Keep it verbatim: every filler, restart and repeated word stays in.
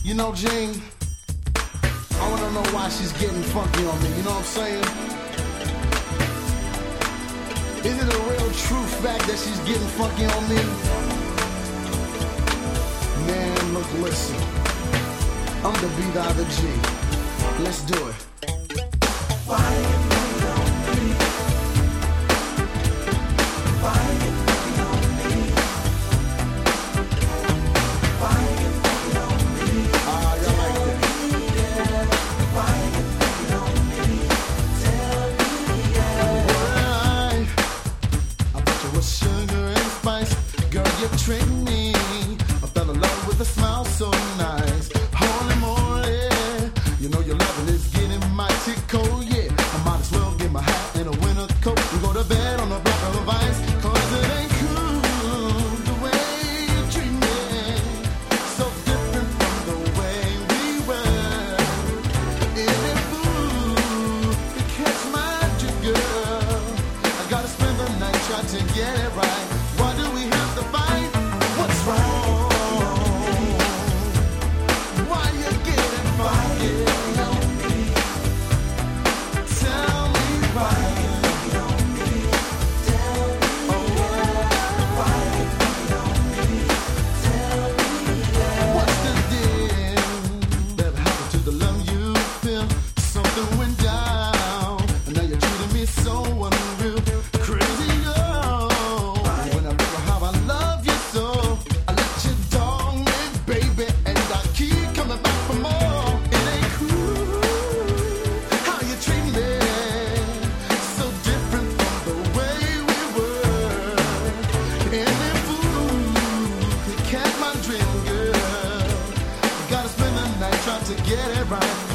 You know, Gene, I wanna know why she's getting funky on me, you know what I'm saying? Is it a real true fact that she's getting funky on me? Man, look, listen, I'm the B to the G. Let's do it. Why you funky on me? Why you funky on me? Why you funky on me? Ah, you like that? Why you funky on me? Tell me, yeah. Why? I thought you was sugar and spice. Girl, you tricked me. I fell in love with a smile so nice. Holy moly, you know your loving is getting mighty cold, yeah. I might as well get my hat and a winter coat and go to bed on a block of ice. Cause it ain't cool the way you treat me. So different from the way we were. Is it fool to catch my drift, girl? I gotta spend the night trying to get it right. Why do we have to fight? What's wrong? Why you getting funky on me? Tell me why you funky on me. Tell me why you funky on me. Tell me what's the deal? That happened to the love you feel? Something went down, and now you're treating me so unreal, crazy girl. When I think of how I love you so, I let you dog me, baby, and I keep coming back for more. It ain't cool how you treat me, so different from the way we were. And if fool could catch my dream, girl, you gotta spend the night trying to get it right.